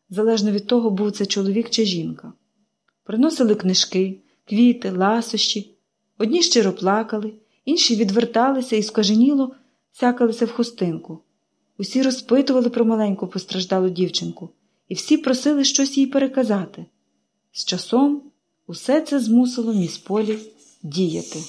залежно від того, був це чоловік чи жінка. Приносили книжки, квіти, ласощі. Одні щиро плакали, інші відверталися і скаженіло сякалися в хустинку. Усі розпитували про маленьку постраждалу дівчинку, і всі просили щось їй переказати. З часом усе це змусило міс Полі діяти.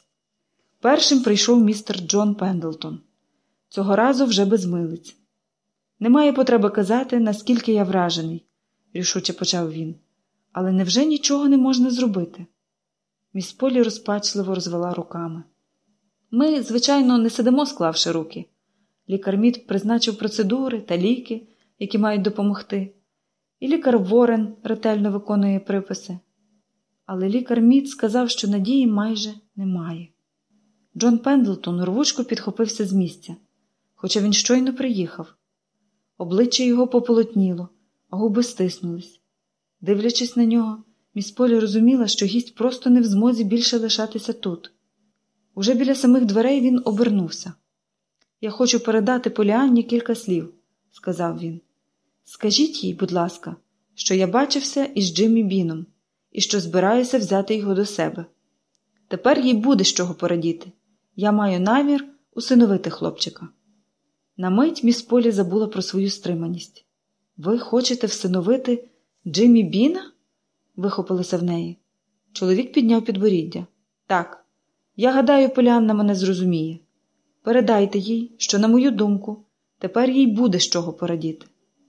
Першим прийшов містер Джон Пендлтон. Цього разу вже без милиць. «Немає потреби казати, наскільки я вражений», – рішуче почав він. «Але невже нічого не можна зробити?» Міс Полі розпачливо розвела руками. «Ми, звичайно, не сидимо, склавши руки. Лікар Мід призначив процедури та ліки, які мають допомогти. І лікар Ворен ретельно виконує приписи. Але лікар Мід сказав, що надії майже немає». Джон Пендлтон рвучко підхопився з місця, хоча він щойно приїхав. Обличчя його пополотніло, а губи стиснулись. Дивлячись на нього, міс Полі розуміла, що гість просто не в змозі більше лишатися тут. Уже біля самих дверей він обернувся. «Я хочу передати Поліанні кілька слів», – сказав він. «Скажіть їй, будь ласка, що я бачився із Джиммі Біном і що збираюся взяти його до себе. Тепер їй буде з чого порадіти. Я маю намір усиновити хлопчика». На мить міс Полі забула про свою стриманість. «Ви хочете всиновити Джиммі Біна?» – вихопилося в неї. Чоловік підняв підборіддя. «Так, я гадаю, Поліанна мене зрозуміє. Передайте їй, що, на мою думку, тепер їй буде з чого порадіти».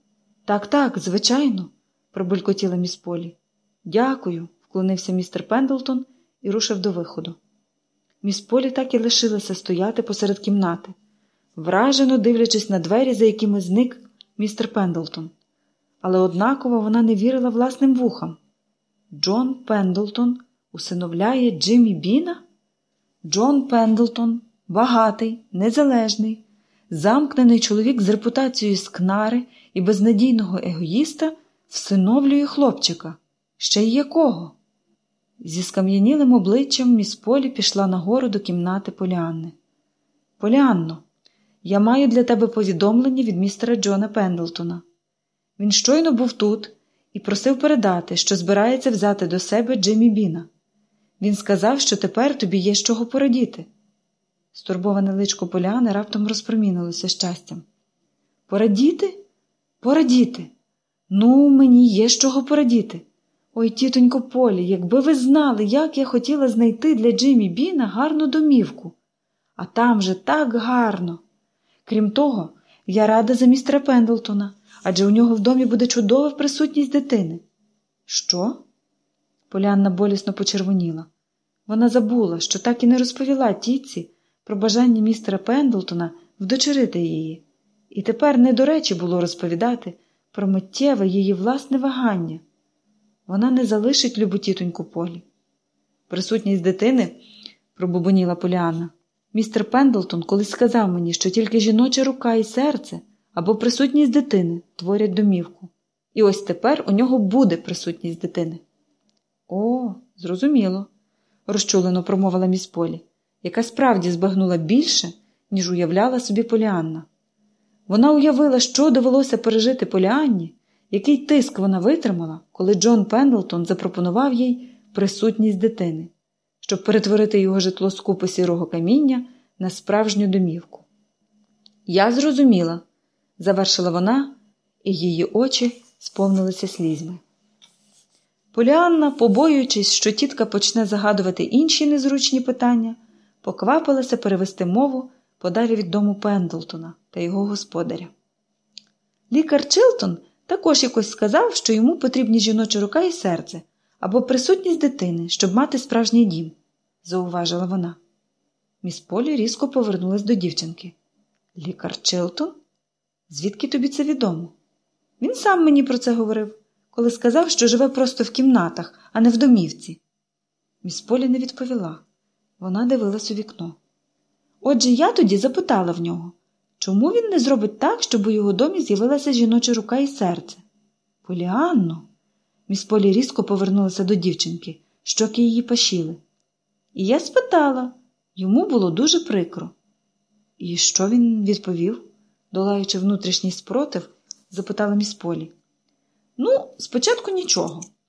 «Так, звичайно», – пробулькотіла міс Полі. «Дякую», – вклонився містер Пендлтон і рушив до виходу. Міс Полі так і лишилася стояти посеред кімнати, вражено дивлячись на двері, за якими зник містер Пендлтон. Але однаково вона не вірила власним вухам. Джон Пендлтон усиновляє Джиммі Біна? Джон Пендлтон, багатий, незалежний, замкнений чоловік з репутацією скнари і безнадійного егоїста, всиновлює хлопчика. Ще й якого? Зі скам'янілим обличчям міс Полі пішла нагору до кімнати Поліанни. «Поліанно, я маю для тебе повідомлення від містера Джона Пендлтона. Він щойно був тут і просив передати, що збирається взяти до себе Джиммі Біна. Він сказав, що тепер тобі є з чого порадіти». Стурбоване личко Поліанни раптом розпромінилося щастям. «Порадіти? Порадіти? Ну, мені є з чого порадіти. Ой, тітонько Полі, якби ви знали, як я хотіла знайти для Джиммі Біна гарну домівку. А там же так гарно. Крім того, я рада за містера Пендлтона, адже у нього в домі буде чудова присутність дитини». «Що?» Поліанна болісно почервоніла. Вона забула, що так і не розповіла тітці про бажання містера Пендлтона вдочерити її. І тепер не до речі було розповідати про миттєве її власне вагання. Вона не залишить любу тітоньку Полі. «Присутність дитини?» – пробубоніла Поліанна. «Містер Пендлтон колись сказав мені, що тільки жіноча рука і серце або присутність дитини творять домівку. І ось тепер у нього буде присутність дитини». «О, зрозуміло», – розчулено промовила міс Полі, яка справді збагнула більше, ніж уявляла собі Поліанна. Вона уявила, що довелося пережити Поліанні, який тиск вона витримала, коли Джон Пендлтон запропонував їй присутність дитини, щоб перетворити його житло з купи сірого каміння на справжню домівку. «Я зрозуміла», – завершила вона, і її очі сповнилися слізьми. Поліанна, побоюючись, що тітка почне загадувати інші незручні питання, поквапилася перевести мову подалі від дому Пендлтона та його господаря. «Лікар Чилтон також якось сказав, що йому потрібні жіноча рука і серце, або присутність дитини, щоб мати справжній дім», – зауважила вона. Міс Полі різко повернулась до дівчинки. «Лікар Чилтон? Звідки тобі це відомо?» «Він сам мені про це говорив, коли сказав, що живе просто в кімнатах, а не в домівці». Міс Полі не відповіла. Вона дивилась у вікно. «Отже, я тоді запитала в нього, чому він не зробить так, щоб у його домі з'явилася жіноча рука і серце?» «Поліанно!» Міс Полі різко повернулася до дівчинки, щоки її пашіли. «І я спитала. Йому було дуже прикро». «І що він відповів?» Долаючи внутрішній спротив, запитала міс Полі. Ну, спочатку нічого.